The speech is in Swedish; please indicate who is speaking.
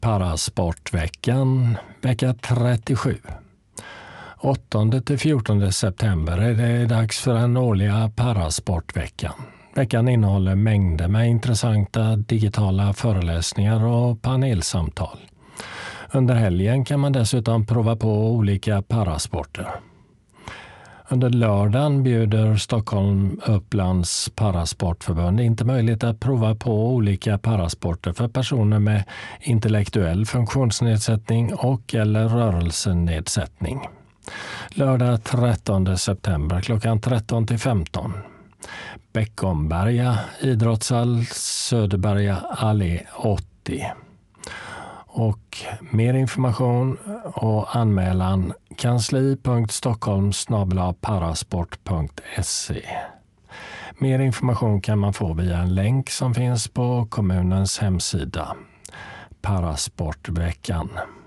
Speaker 1: Parasportveckan, vecka 37. 8-14 september är det dags för den årliga Parasportveckan. Veckan innehåller mängder med intressanta digitala föreläsningar och panelsamtal. Under helgen kan man dessutom prova på olika parasporter. Under lördagen bjuder Stockholm Upplands Parasportförbund inte möjlighet att prova på olika parasporter för personer med intellektuell funktionsnedsättning och eller rörelsenedsättning. Lördag 13 september klockan 13-15. Beckomberga idrottshall, Söderberga allé 80. Och mer information och anmälan kansli.stockholm@parasport.se. Mer information kan man få via en länk som finns på kommunens hemsida. Parasportveckan.